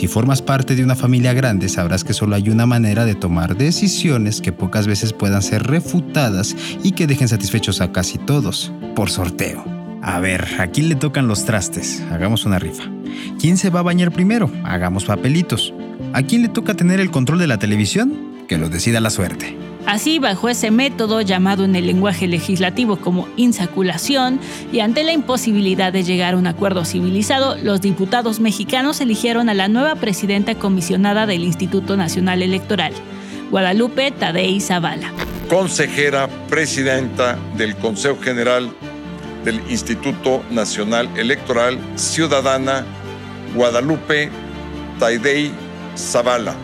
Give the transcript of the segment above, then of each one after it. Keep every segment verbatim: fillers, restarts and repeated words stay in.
Si formas parte de una familia grande, sabrás que solo hay una manera de tomar decisiones que pocas veces puedan ser refutadas y que dejen satisfechos a casi todos, por sorteo. A ver, ¿a quién le tocan los trastes? Hagamos una rifa. ¿Quién se va a bañar primero? Hagamos papelitos. ¿A quién le toca tener el control de la televisión? Que lo decida la suerte. Así, bajo ese método llamado en el lenguaje legislativo como insaculación, y ante la imposibilidad de llegar a un acuerdo civilizado, los diputados mexicanos eligieron a la nueva presidenta comisionada del Instituto Nacional Electoral, Guadalupe Tadei Zavala. Consejera presidenta del Consejo General del Instituto Nacional Electoral, ciudadana Guadalupe Tadei Zavala.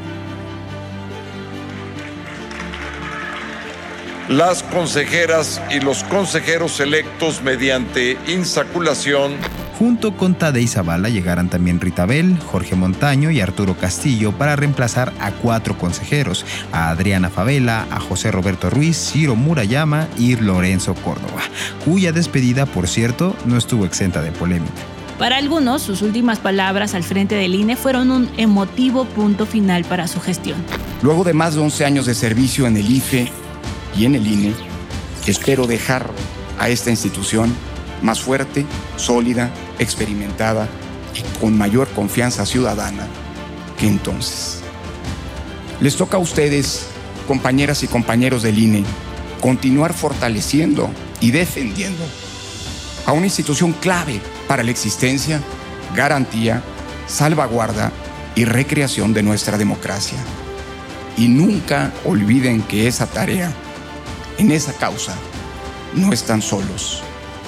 Las consejeras y los consejeros electos mediante insaculación. Junto con Tadei Zavala llegarán también Rita Bell, Jorge Montaño y Arturo Castillo para reemplazar a cuatro consejeros, a Adriana Favela, a José Roberto Ruiz, Ciro Murayama y Lorenzo Córdoba, cuya despedida, por cierto, no estuvo exenta de polémica. Para algunos, sus últimas palabras al frente del I N E fueron un emotivo punto final para su gestión. Luego de más de once años de servicio en el I F E y en el I N E, espero dejar a esta institución más fuerte, sólida, experimentada y con mayor confianza ciudadana que entonces. Les toca a ustedes, compañeras y compañeros del I N E, continuar fortaleciendo y defendiendo a una institución clave para la existencia, garantía, salvaguarda y recreación de nuestra democracia. Y nunca olviden que esa tarea, en esa causa, no están solos.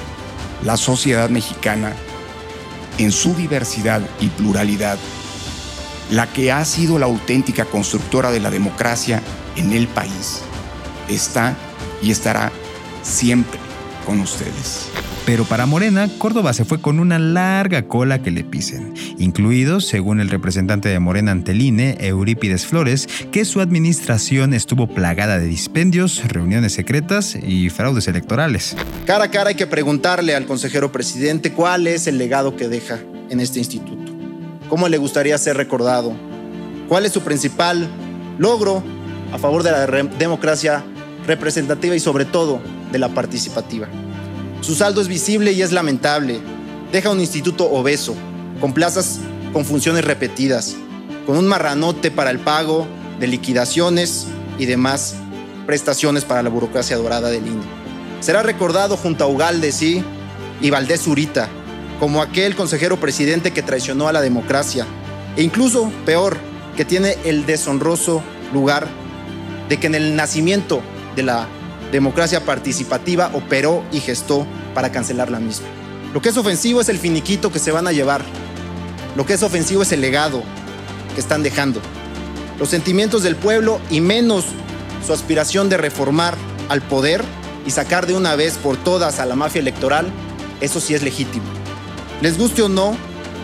La sociedad mexicana, en su diversidad y pluralidad, la que ha sido la auténtica constructora de la democracia en el país, está y estará siempre con ustedes. Pero para Morena, Córdoba se fue con una larga cola que le pisen, incluidos, según el representante de Morena ante el I N E, Eurípides Flores, que su administración estuvo plagada de dispendios, reuniones secretas y fraudes electorales. Cara a cara hay que preguntarle al consejero presidente cuál es el legado que deja en este instituto. ¿Cómo le gustaría ser recordado? ¿Cuál es su principal logro a favor de la re- democracia representativa y sobre todo de la participativa? Su saldo es visible y es lamentable. Deja un instituto obeso, con plazas con funciones repetidas, con un marranote para el pago de liquidaciones y demás prestaciones para la burocracia dorada del I N E. Será recordado junto a Ugalde, sí, y Valdés Zurita, como aquel consejero presidente que traicionó a la democracia, e incluso, peor, que tiene el deshonroso lugar de que en el nacimiento de la democracia participativa operó y gestó para cancelar la misma. Lo que es ofensivo es el finiquito que se van a llevar. Lo que es ofensivo es el legado que están dejando. Los sentimientos del pueblo y menos su aspiración de reformar al poder y sacar de una vez por todas a la mafia electoral, eso sí es legítimo. Les guste o no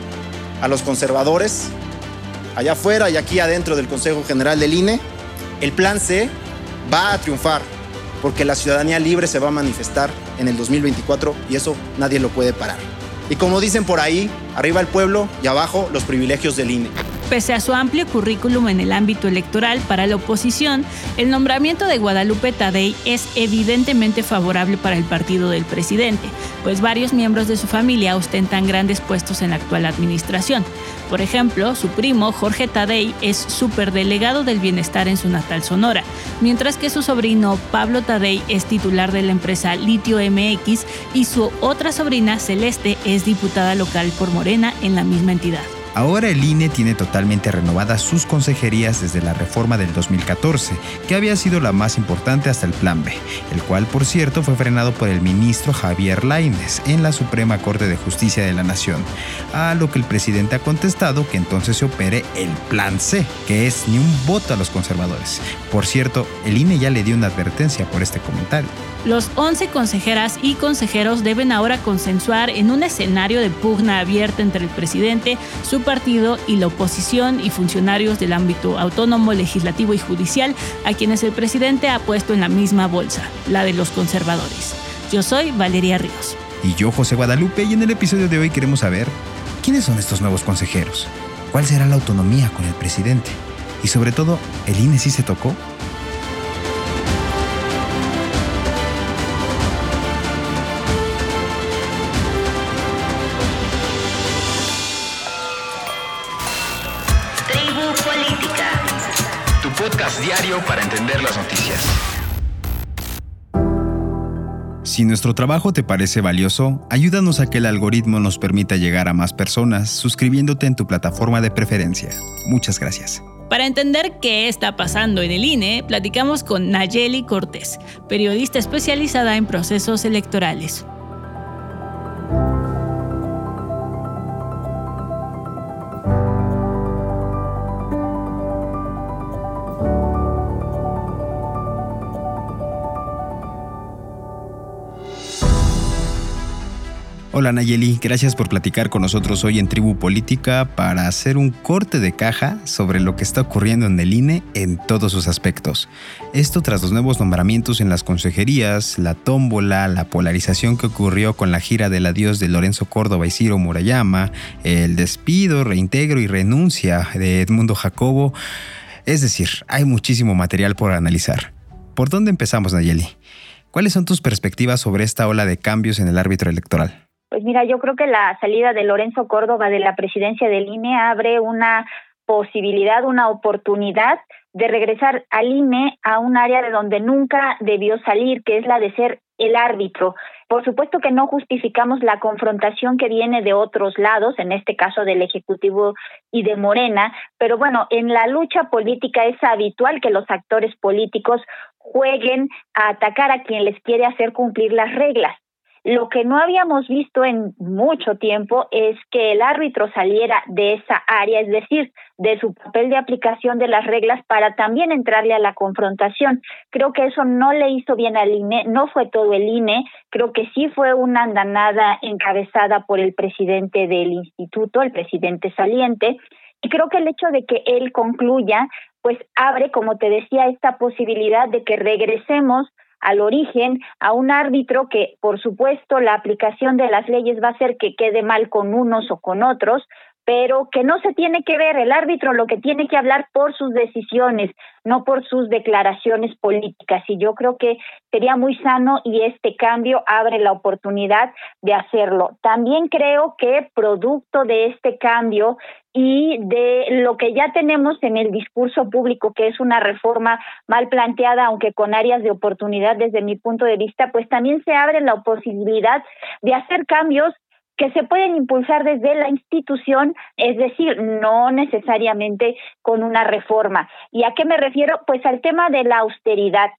a los conservadores, allá afuera y aquí adentro del Consejo General del I N E, el plan C va a triunfar, porque la ciudadanía libre se va a manifestar en el dos mil veinticuatro y eso nadie lo puede parar. Y como dicen por ahí, arriba el pueblo y abajo los privilegios del I N E. Pese a su amplio currículum en el ámbito electoral para la oposición, el nombramiento de Guadalupe Tadei es evidentemente favorable para el partido del presidente, pues varios miembros de su familia ostentan grandes puestos en la actual administración. Por ejemplo, su primo Jorge Tadei es superdelegado del bienestar en su natal Sonora, mientras que su sobrino Pablo Tadei es titular de la empresa Litio M X y su otra sobrina Celeste es diputada local por Morena en la misma entidad. Ahora el I N E tiene totalmente renovadas sus consejerías desde la reforma del dos mil catorce, que había sido la más importante hasta el Plan B, el cual, por cierto, fue frenado por el ministro Javier Lainez en la Suprema Corte de Justicia de la Nación, a lo que el presidente ha contestado que entonces se opere el Plan C, que es ni un voto a los conservadores. Por cierto, el I N E ya le dio una advertencia por este comentario. Los once consejeras y consejeros deben ahora consensuar en un escenario de pugna abierta entre el presidente, su partido y la oposición y funcionarios del ámbito autónomo, legislativo y judicial, a quienes el presidente ha puesto en la misma bolsa, la de los conservadores. Yo soy Valeria Ríos. Y yo, José Guadalupe, y en el episodio de hoy queremos saber quiénes son estos nuevos consejeros. ¿Cuál será la autonomía con el presidente? Y sobre todo, ¿el I N E sí se tocó? Tribu Política, tu podcast diario para entender las noticias. Si nuestro trabajo te parece valioso, ayúdanos a que el algoritmo nos permita llegar a más personas suscribiéndote en tu plataforma de preferencia. Muchas gracias. Para entender qué está pasando en el I N E, platicamos con Nayeli Cortés, periodista especializada en procesos electorales. Hola Nayeli, gracias por platicar con nosotros hoy en Tribu Política para hacer un corte de caja sobre lo que está ocurriendo en el I N E en todos sus aspectos. Esto tras los nuevos nombramientos en las consejerías, la tómbola, la polarización que ocurrió con la gira del adiós de Lorenzo Córdoba y Ciro Murayama, el despido, reintegro y renuncia de Edmundo Jacobo. Es decir, hay muchísimo material por analizar. ¿Por dónde empezamos, Nayeli? ¿Cuáles son tus perspectivas sobre esta ola de cambios en el árbitro electoral? Pues mira, yo creo que la salida de Lorenzo Córdoba de la presidencia del I N E abre una posibilidad, una oportunidad de regresar al I N E a un área de donde nunca debió salir, que es la de ser el árbitro. Por supuesto que no justificamos la confrontación que viene de otros lados, en este caso del Ejecutivo y de Morena, pero bueno, en la lucha política es habitual que los actores políticos jueguen a atacar a quien les quiere hacer cumplir las reglas. Lo que no habíamos visto en mucho tiempo es que el árbitro saliera de esa área, es decir, de su papel de aplicación de las reglas para también entrarle a la confrontación. Creo que eso no le hizo bien al I N E, no fue todo el I N E, creo que sí fue una andanada encabezada por el presidente del instituto, el presidente saliente, y creo que el hecho de que él concluya, pues abre, como te decía, esta posibilidad de que regresemos al origen, a un árbitro que, por supuesto, la aplicación de las leyes va a hacer que quede mal con unos o con otros, pero que no se tiene que ver el árbitro, lo que tiene que hablar por sus decisiones, no por sus declaraciones políticas. Y yo creo que sería muy sano y este cambio abre la oportunidad de hacerlo. También creo que producto de este cambio y de lo que ya tenemos en el discurso público, que es una reforma mal planteada, aunque con áreas de oportunidad desde mi punto de vista, pues también se abre la posibilidad de hacer cambios que se pueden impulsar desde la institución, es decir, no necesariamente con una reforma. ¿Y a qué me refiero? Pues al tema de la austeridad.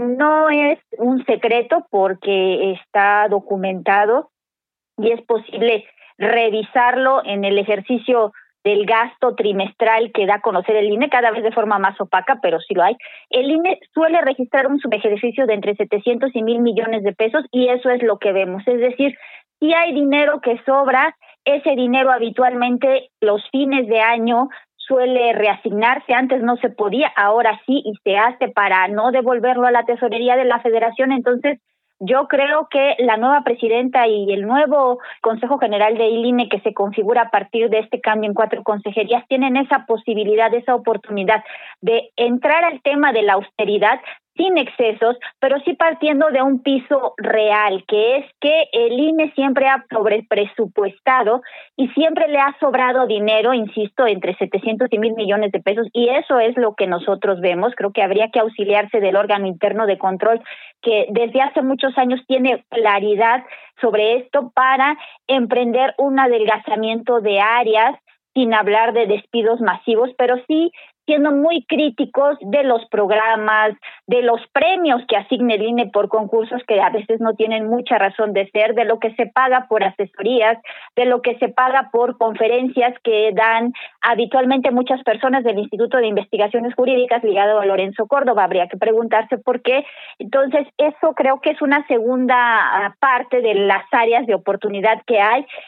No es un secreto porque está documentado y es posible revisarlo en el ejercicio del gasto trimestral que da a conocer el I N E, cada vez de forma más opaca, pero sí lo hay. El I N E suele registrar un subejercicio de entre setecientos y mil millones de pesos y eso es lo que vemos. Es decir, si hay dinero que sobra, ese dinero habitualmente los fines de año suele reasignarse, antes no se podía, ahora sí, y se hace para no devolverlo a la tesorería de la Federación. Entonces, yo creo que la nueva presidenta y el nuevo Consejo General del I N E que se configura a partir de este cambio en cuatro consejerías tienen esa posibilidad, esa oportunidad de entrar al tema de la austeridad sin excesos, pero sí partiendo de un piso real, que es que el I N E siempre ha sobrepresupuestado y siempre le ha sobrado dinero, insisto, entre setecientos y mil millones de pesos, y eso es lo que nosotros vemos. Creo que habría que auxiliarse del órgano interno de control, que desde hace muchos años tiene claridad sobre esto para emprender un adelgazamiento de áreas, sin hablar de despidos masivos, pero sí siendo muy críticos de los programas, de los premios que asigna el I N E por concursos que a veces no tienen mucha razón de ser, de lo que se paga por asesorías, de lo que se paga por conferencias que dan habitualmente muchas personas del Instituto de Investigaciones Jurídicas ligado a Lorenzo Córdoba. Habría que preguntarse por qué. Entonces, eso creo que es una segunda parte de las áreas de oportunidad que hay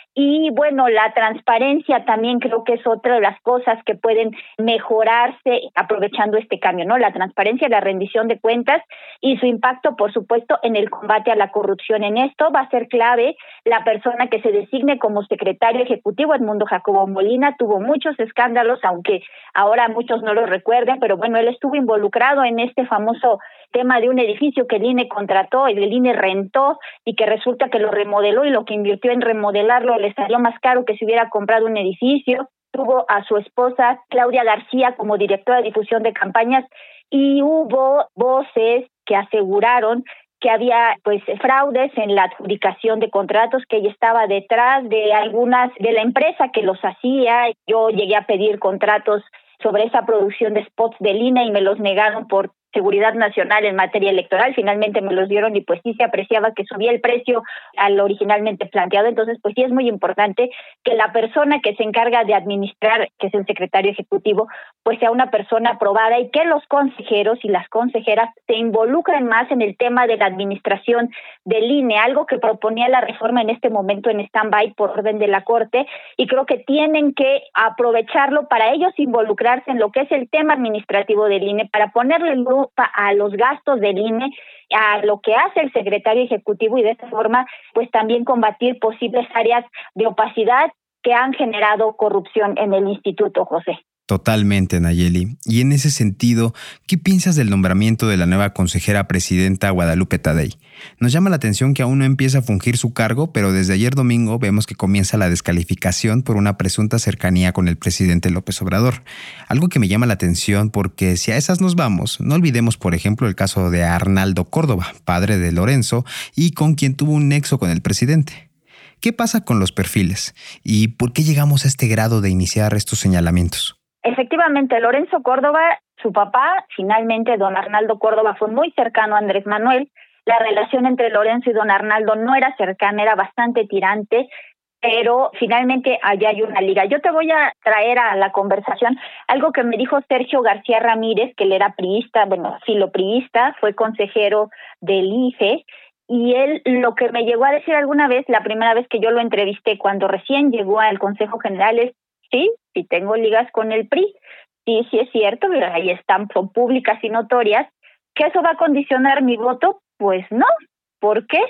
Y bueno, la transparencia también creo que es otra de las cosas que pueden mejorarse aprovechando este cambio, ¿no? La transparencia, la rendición de cuentas y su impacto, por supuesto, en el combate a la corrupción. En esto va a ser clave la persona que se designe como secretario ejecutivo. Edmundo Jacobo Molina tuvo muchos escándalos, aunque ahora muchos no lo recuerden, pero bueno, él estuvo involucrado en este famoso tema de un edificio que el I N E contrató, el I N E rentó y que resulta que lo remodeló, y lo que invirtió en remodelarlo le salió más caro que si hubiera comprado un edificio. Tuvo a su esposa Claudia García como directora de difusión de campañas, y hubo voces que aseguraron que había pues fraudes en la adjudicación de contratos, que ella estaba detrás de algunas de la empresa que los hacía. Yo llegué a pedir contratos sobre esa producción de spots del I N E y me los negaron por seguridad nacional en materia electoral. Finalmente me los dieron y pues sí se apreciaba que subía el precio al originalmente planteado. Entonces pues sí es muy importante que la persona que se encarga de administrar, que es el secretario ejecutivo, pues sea una persona aprobada, y que los consejeros y las consejeras se involucren más en el tema de la administración del I N E, algo que proponía la reforma en este momento en stand-by por orden de la Corte, y creo que tienen que aprovecharlo para ellos involucrarse en lo que es el tema administrativo del I N E, para ponerle luz a los gastos del I N E, a lo que hace el secretario ejecutivo, y de esta forma pues también combatir posibles áreas de opacidad que han generado corrupción en el instituto, José. Totalmente, Nayeli. Y en ese sentido, ¿qué piensas del nombramiento de la nueva consejera presidenta Guadalupe Tadei? Nos llama la atención que aún no empieza a fungir su cargo, pero desde ayer domingo vemos que comienza la descalificación por una presunta cercanía con el presidente López Obrador. Algo que me llama la atención porque si a esas nos vamos, no olvidemos por ejemplo el caso de Arnaldo Córdoba, padre de Lorenzo, y con quien tuvo un nexo con el presidente. ¿Qué pasa con los perfiles? ¿Y por qué llegamos a este grado de iniciar estos señalamientos? Efectivamente, Lorenzo Córdoba, su papá, finalmente don Arnaldo Córdoba, fue muy cercano a Andrés Manuel. La relación entre Lorenzo y don Arnaldo no era cercana, era bastante tirante, pero finalmente allá hay una liga. Yo te voy a traer a la conversación algo que me dijo Sergio García Ramírez, que él era priista, bueno, filopriista, fue consejero del I F E, y él lo que me llegó a decir alguna vez, la primera vez que yo lo entrevisté, cuando recién llegó al Consejo General, es: sí, sí tengo ligas con el P R I, sí, sí es cierto, pero ahí están, son públicas y notorias. ¿Que eso va a condicionar mi voto? Pues no. ¿Por qué?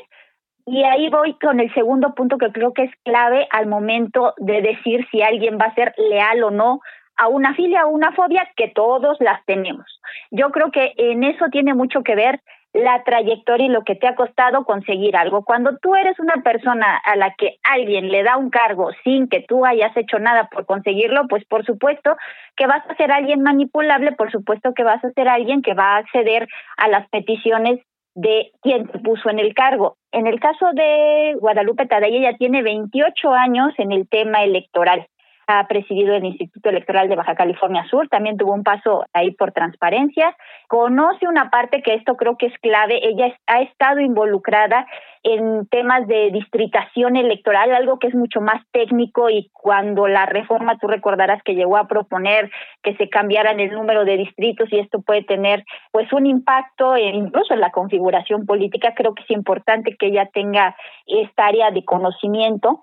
Y ahí voy con el segundo punto que creo que es clave al momento de decir si alguien va a ser leal o no a una filia o una fobia, que todos las tenemos. Yo creo que en eso tiene mucho que ver la trayectoria y lo que te ha costado conseguir algo. Cuando tú eres una persona a la que alguien le da un cargo sin que tú hayas hecho nada por conseguirlo, pues por supuesto que vas a ser alguien manipulable, por supuesto que vas a ser alguien que va a acceder a las peticiones de quien te puso en el cargo. En el caso de Guadalupe Tadei, ella tiene veintiocho años en el tema electoral. Ha presidido el Instituto Electoral de Baja California Sur, también tuvo un paso ahí por transparencia, conoce una parte que esto creo que es clave. Ella ha estado involucrada en temas de distritación electoral, algo que es mucho más técnico, y cuando la reforma, tú recordarás que llegó a proponer que se cambiaran el número de distritos, y esto puede tener pues un impacto en, incluso en la configuración política. Creo que es importante que ella tenga esta área de conocimiento,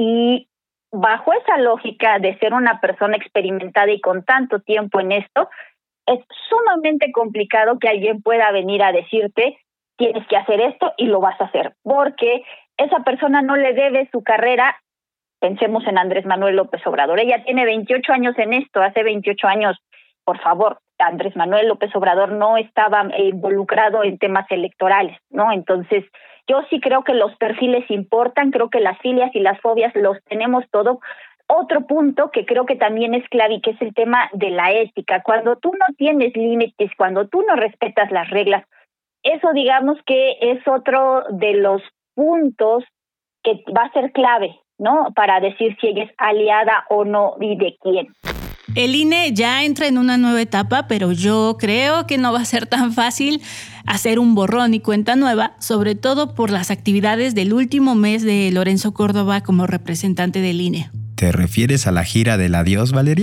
y bajo esa lógica de ser una persona experimentada y con tanto tiempo en esto, es sumamente complicado que alguien pueda venir a decirte: tienes que hacer esto y lo vas a hacer, porque esa persona no le debe su carrera. Pensemos en Andrés Manuel López Obrador. Ella tiene veintiocho años en esto, hace veintiocho años, por favor, Andrés Manuel López Obrador no estaba involucrado en temas electorales, ¿no? Entonces, yo sí creo que los perfiles importan, creo que las filias y las fobias los tenemos todo. Otro punto que creo que también es clave, y que es el tema de la ética. Cuando tú no tienes límites, cuando tú no respetas las reglas, eso digamos que es otro de los puntos que va a ser clave, ¿no? Para decir si ella es aliada o no y de quién. El I N E ya entra en una nueva etapa, pero yo creo que no va a ser tan fácil hacer un borrón y cuenta nueva, sobre todo por las actividades del último mes de Lorenzo Córdoba como representante del I N E. ¿Te refieres a la gira del adiós, Valeria?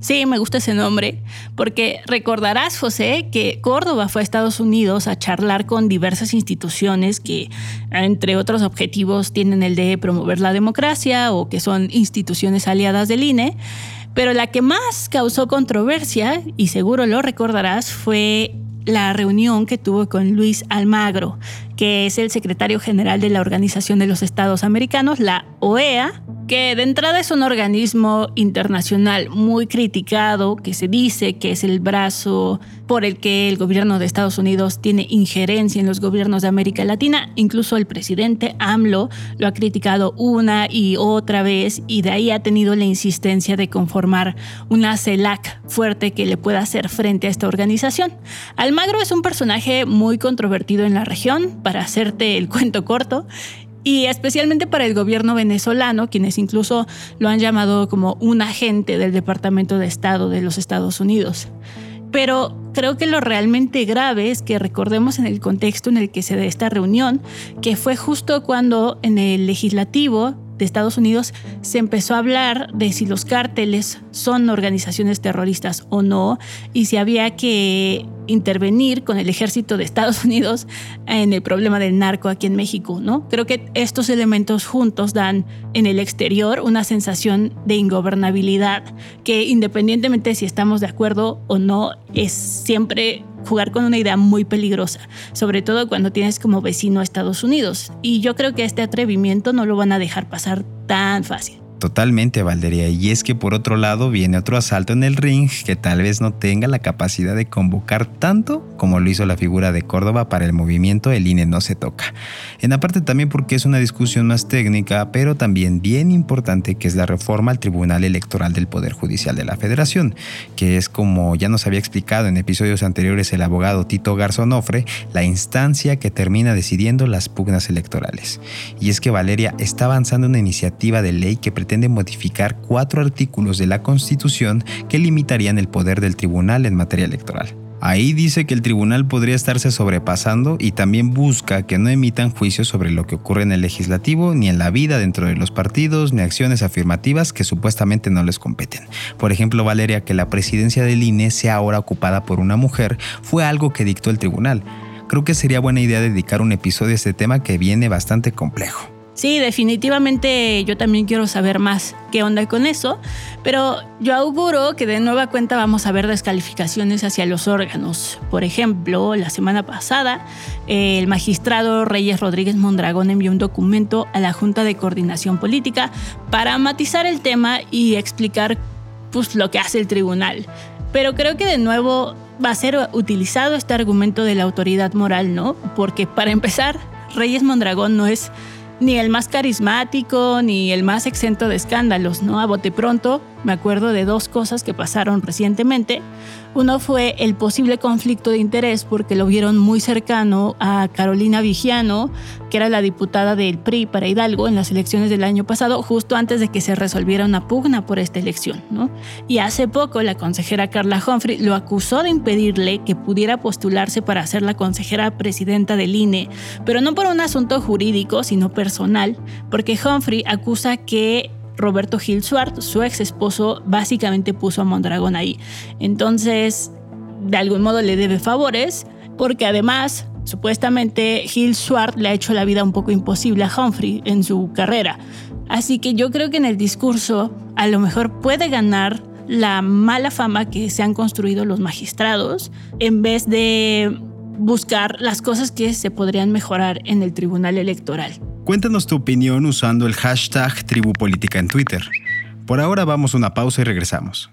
Sí, me gusta ese nombre, porque recordarás, José, que Córdoba fue a Estados Unidos a charlar con diversas instituciones que, entre otros objetivos, tienen el de promover la democracia o que son instituciones aliadas del I N E, pero la que más causó controversia, y seguro lo recordarás, fue la reunión que tuvo con Luis Almagro, que es el secretario general de la Organización de los Estados Americanos, la O E A, que de entrada es un organismo internacional muy criticado, que se dice que es el brazo por el que el gobierno de Estados Unidos tiene injerencia en los gobiernos de América Latina. Incluso el presidente AMLO lo ha criticado una y otra vez, y de ahí ha tenido la insistencia de conformar una CELAC fuerte que le pueda hacer frente a esta organización. Almagro es un personaje muy controvertido en la región, para hacerte el cuento corto, y especialmente para el gobierno venezolano, quienes incluso lo han llamado como un agente del Departamento de Estado de los Estados Unidos. Pero creo que lo realmente grave es que recordemos en el contexto en el que se da esta reunión, que fue justo cuando en el legislativo de Estados Unidos se empezó a hablar de si los cárteles son organizaciones terroristas o no, y si había que intervenir con el ejército de Estados Unidos en el problema del narco aquí en México, ¿no? Creo que estos elementos juntos dan en el exterior una sensación de ingobernabilidad que, independientemente de si estamos de acuerdo o no, es siempre jugar con una idea muy peligrosa, sobre todo cuando tienes como vecino a Estados Unidos. Y yo creo que este atrevimiento no lo van a dejar pasar tan fácil. Totalmente, Valderia. Y es que por otro lado viene otro asalto en el ring que tal vez no tenga la capacidad de convocar tanto como lo hizo la figura de Córdoba para el movimiento El I N E no se toca. En aparte también porque es una discusión más técnica, pero también bien importante, que es la reforma al Tribunal Electoral del Poder Judicial de la Federación, que es, como ya nos había explicado en episodios anteriores el abogado Tito Garzonofre, la instancia que termina decidiendo las pugnas electorales. Y es que Valeria está avanzando una iniciativa de ley que pretende de modificar cuatro artículos de la Constitución que limitarían el poder del tribunal en materia electoral. Ahí dice que el tribunal podría estarse sobrepasando y también busca que no emitan juicios sobre lo que ocurre en el legislativo, ni en la vida dentro de los partidos, ni acciones afirmativas que supuestamente no les competen. Por ejemplo, Valeria, que la presidencia del I N E sea ahora ocupada por una mujer fue algo que dictó el tribunal. Creo que sería buena idea dedicar un episodio a este tema que viene bastante complejo. Sí, definitivamente yo también quiero saber más qué onda con eso, pero yo auguro que de nueva cuenta vamos a ver descalificaciones hacia los órganos. Por ejemplo, la semana pasada, el magistrado Reyes Rodríguez Mondragón envió un documento a la Junta de Coordinación Política para matizar el tema y explicar pues, lo que hace el tribunal. Pero creo que de nuevo va a ser utilizado este argumento de la autoridad moral, ¿no? Porque para empezar, Reyes Mondragón no es ni el más carismático, ni el más exento de escándalos, ¿no? A bote pronto, me acuerdo de dos cosas que pasaron recientemente. Uno fue el posible conflicto de interés porque lo vieron muy cercano a Carolina Vigiano, que era la diputada del P R I para Hidalgo en las elecciones del año pasado, justo antes de que se resolviera una pugna por esta elección, ¿no? Y hace poco la consejera Carla Humphrey lo acusó de impedirle que pudiera postularse para ser la consejera presidenta del I N E, pero no por un asunto jurídico, sino personal, porque Humphrey acusa que Roberto Gil Suart, su ex esposo, básicamente puso a Mondragón ahí. Entonces, de algún modo le debe favores, porque además, supuestamente, Gil Suart le ha hecho la vida un poco imposible a Humphrey en su carrera. Así que yo creo que en el discurso a lo mejor puede ganar la mala fama que se han construido los magistrados, en vez de buscar las cosas que se podrían mejorar en el Tribunal Electoral. Cuéntanos tu opinión usando el hashtag Tribupolítica en Twitter. Por ahora vamos a una pausa y regresamos.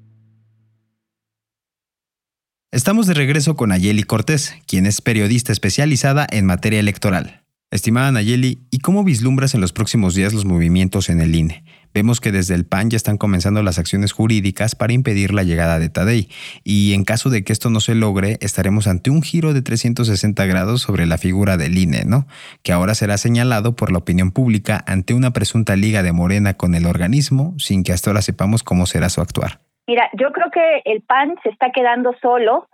Estamos de regreso con Nayeli Cortés, quien es periodista especializada en materia electoral. Estimada Nayeli, ¿y cómo vislumbras en los próximos días los movimientos en el I N E? Vemos que desde el P A N ya están comenzando las acciones jurídicas para impedir la llegada de Tadei, y en caso de que esto no se logre, estaremos ante un giro de trescientos sesenta grados sobre la figura del I N E, ¿no? Que ahora será señalado por la opinión pública ante una presunta liga de Morena con el organismo, sin que hasta ahora sepamos cómo será su actuar. Mira, yo creo que el P A N se está quedando solo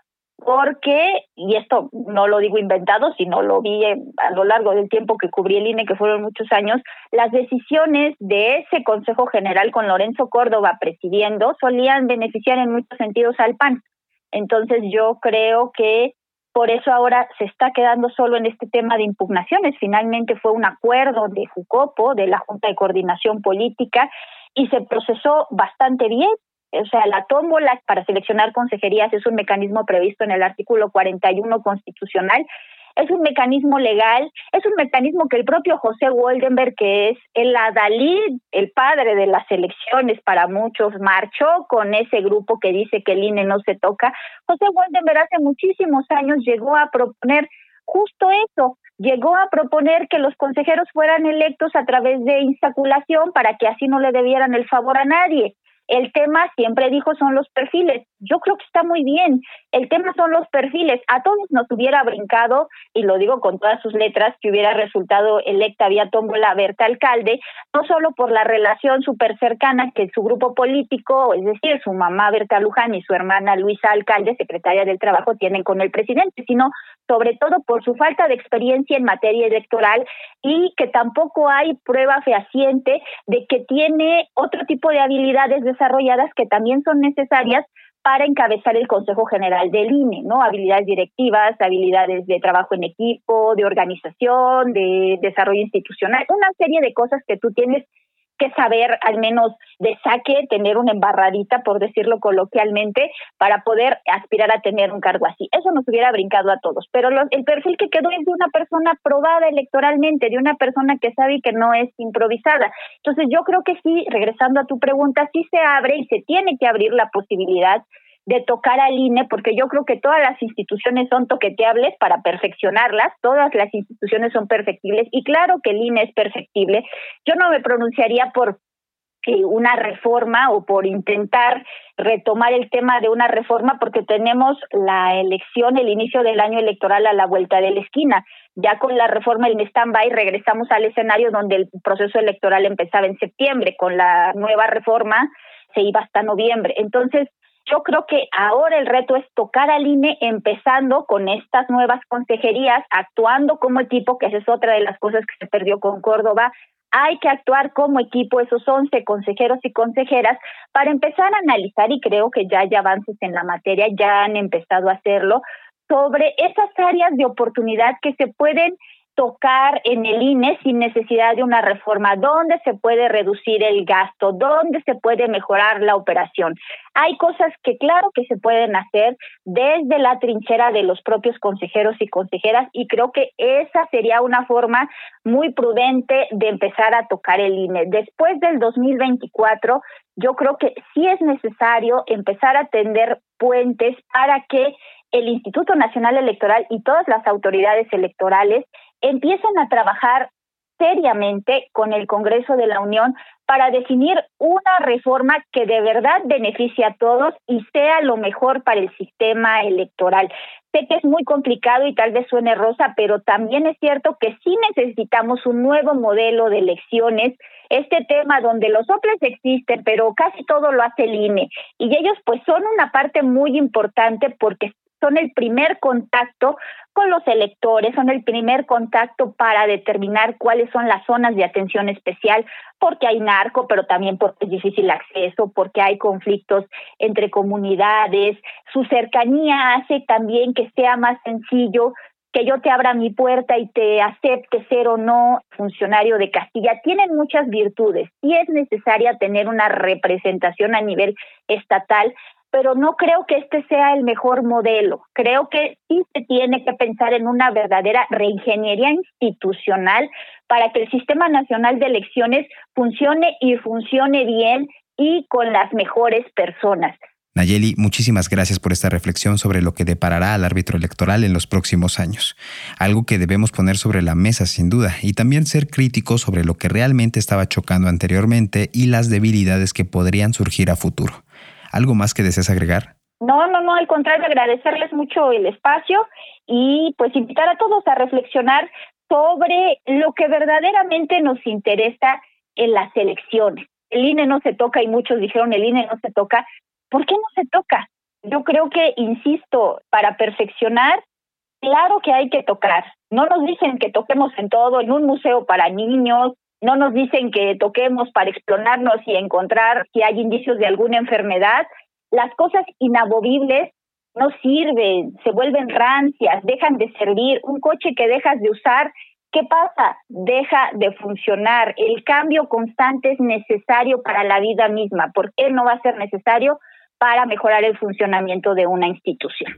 porque, y esto no lo digo inventado, sino lo vi a lo largo del tiempo que cubrí el I N E, que fueron muchos años, las decisiones de ese Consejo General con Lorenzo Córdoba presidiendo solían beneficiar en muchos sentidos al P A N. Entonces yo creo que por eso ahora se está quedando solo en este tema de impugnaciones. Finalmente fue un acuerdo de Jucopo, de la Junta de Coordinación Política, y se procesó bastante bien. O sea, la tómbola para seleccionar consejerías es un mecanismo previsto en el artículo cuarenta y uno constitucional. Es un mecanismo legal, es un mecanismo que el propio José Woldenberg, que es el adalid, el padre de las elecciones para muchos, marchó con ese grupo que dice que el I N E no se toca. José Woldenberg hace muchísimos años llegó a proponer justo eso, llegó a proponer que los consejeros fueran electos a través de insaculación para que así no le debieran el favor a nadie. El tema, siempre dijo, son los perfiles. Yo creo que está muy bien. El tema son los perfiles. A todos nos hubiera brincado, y lo digo con todas sus letras, que hubiera resultado electa vía tómbola Berta Alcalde, no solo por la relación súper cercana que su grupo político, es decir, su mamá Berta Luján y su hermana Luisa Alcalde, secretaria del Trabajo, tienen con el presidente, sino sobre todo por su falta de experiencia en materia electoral y que tampoco hay prueba fehaciente de que tiene otro tipo de habilidades desarrolladas que también son necesarias para encabezar el Consejo General del I N E, ¿no? Habilidades directivas, habilidades de trabajo en equipo, de organización, de desarrollo institucional, una serie de cosas que tú tienes que saber, al menos de saque, tener una embarradita, por decirlo coloquialmente, para poder aspirar a tener un cargo así. Eso nos hubiera brincado a todos, pero lo, el perfil que quedó es de una persona probada electoralmente, de una persona que sabe y que no es improvisada. Entonces yo creo que sí, regresando a tu pregunta, sí se abre y se tiene que abrir la posibilidad de tocar al I N E, porque yo creo que todas las instituciones son toqueteables para perfeccionarlas, todas las instituciones son perfectibles, y claro que el I N E es perfectible. Yo no me pronunciaría por eh, una reforma o por intentar retomar el tema de una reforma, porque tenemos la elección, el inicio del año electoral a la vuelta de la esquina. Ya con la reforma en stand-by regresamos al escenario donde el proceso electoral empezaba en septiembre, con la nueva reforma se iba hasta noviembre. Entonces, yo creo que ahora el reto es tocar al I N E empezando con estas nuevas consejerías, actuando como equipo, que esa es otra de las cosas que se perdió con Córdoba. Hay que actuar como equipo, esos once consejeros y consejeras, para empezar a analizar, y creo que ya hay avances en la materia, ya han empezado a hacerlo, sobre esas áreas de oportunidad que se pueden tocar en el I N E sin necesidad de una reforma, dónde se puede reducir el gasto, dónde se puede mejorar la operación. Hay cosas que claro que se pueden hacer desde la trinchera de los propios consejeros y consejeras, y creo que esa sería una forma muy prudente de empezar a tocar el I N E. Después del dos mil veinticuatro, yo creo que sí es necesario empezar a tender puentes para que el Instituto Nacional Electoral y todas las autoridades electorales empiecen a trabajar seriamente con el Congreso de la Unión para definir una reforma que de verdad beneficie a todos y sea lo mejor para el sistema electoral. Sé que es muy complicado y tal vez suene rosa, pero también es cierto que sí necesitamos un nuevo modelo de elecciones. Este tema donde los soples existen, pero casi todo lo hace el I N E, y ellos pues son una parte muy importante porque son el primer contacto con los electores, son el primer contacto para determinar cuáles son las zonas de atención especial, porque hay narco, pero también porque es difícil acceso, porque hay conflictos entre comunidades. Su cercanía hace también que sea más sencillo que yo te abra mi puerta y te acepte ser o no funcionario de Castilla. Tienen muchas virtudes y es necesaria tener una representación a nivel estatal, pero no creo que este sea el mejor modelo. Creo que sí se tiene que pensar en una verdadera reingeniería institucional para que el Sistema Nacional de Elecciones funcione y funcione bien y con las mejores personas. Nayeli, muchísimas gracias por esta reflexión sobre lo que deparará al árbitro electoral en los próximos años. Algo que debemos poner sobre la mesa sin duda, y también ser críticos sobre lo que realmente estaba chocando anteriormente y las debilidades que podrían surgir a futuro. ¿Algo más que desees agregar? No, no, no, al contrario, agradecerles mucho el espacio y pues invitar a todos a reflexionar sobre lo que verdaderamente nos interesa en las elecciones. El I N E no se toca y muchos dijeron el I N E no se toca. ¿Por qué no se toca? Yo creo que, insisto, para perfeccionar, claro que hay que tocar. No nos dicen que toquemos en todo, en un museo para niños, no nos dicen que toquemos para explorarnos y encontrar si hay indicios de alguna enfermedad. Las cosas inamovibles no sirven, se vuelven rancias, dejan de servir. Un coche que dejas de usar, ¿qué pasa? Deja de funcionar. El cambio constante es necesario para la vida misma. ¿Por qué no va a ser necesario para mejorar el funcionamiento de una institución?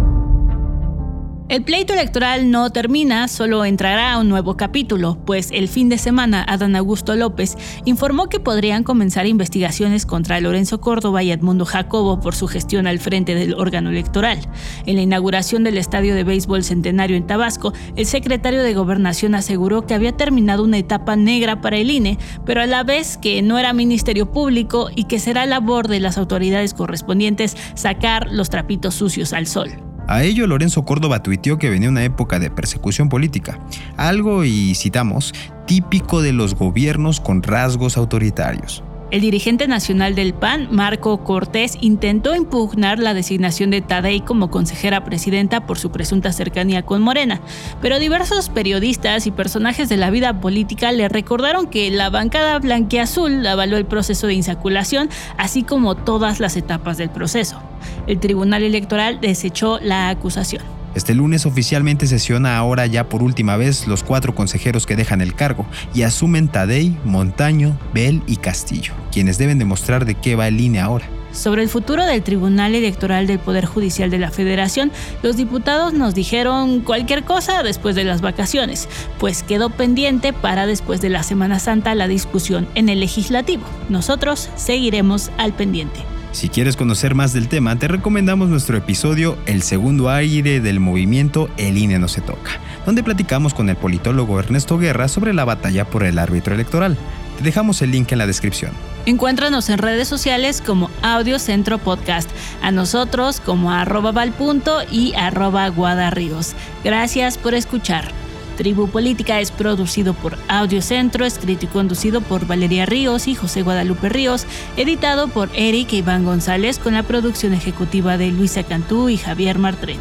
El pleito electoral no termina, solo entrará a un nuevo capítulo, pues el fin de semana Adán Augusto López informó que podrían comenzar investigaciones contra Lorenzo Córdoba y Edmundo Jacobo por su gestión al frente del órgano electoral. En la inauguración del Estadio de Béisbol Centenario en Tabasco, el secretario de Gobernación aseguró que había terminado una etapa negra para el I N E, pero a la vez que no era Ministerio Público y que será labor de las autoridades correspondientes sacar los trapitos sucios al sol. A ello, Lorenzo Córdoba tuiteó que venía una época de persecución política, algo, y citamos, típico de los gobiernos con rasgos autoritarios. El dirigente nacional del P A N, Marco Cortés, intentó impugnar la designación de Tadei como consejera presidenta por su presunta cercanía con Morena, pero diversos periodistas y personajes de la vida política le recordaron que la bancada blanquiazul avaló el proceso de insaculación, así como todas las etapas del proceso. El Tribunal Electoral desechó la acusación. Este lunes oficialmente sesiona ahora ya por última vez los cuatro consejeros que dejan el cargo y asumen Tadei, Montaño, Bell y Castillo, quienes deben demostrar de qué va el I N E ahora. Sobre el futuro del Tribunal Electoral del Poder Judicial de la Federación, los diputados nos dijeron cualquier cosa después de las vacaciones, pues quedó pendiente para después de la Semana Santa la discusión en el Legislativo. Nosotros seguiremos al pendiente. Si quieres conocer más del tema, te recomendamos nuestro episodio El segundo aire del movimiento El I N E no se toca, donde platicamos con el politólogo Ernesto Guerra sobre la batalla por el árbitro electoral. Te dejamos el link en la descripción. Encuéntranos en redes sociales como Audio Centro Podcast, a nosotros como arroba valpunto y arroba guadarríos. Gracias por escuchar. Tribu Política es producido por Audio Centro, escrito y conducido por Valeria Ríos y José Guadalupe Ríos, editado por Eric e Iván González con la producción ejecutiva de Luisa Cantú y Javier Martret.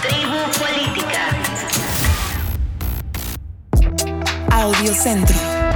Tribu Política. Audio Centro.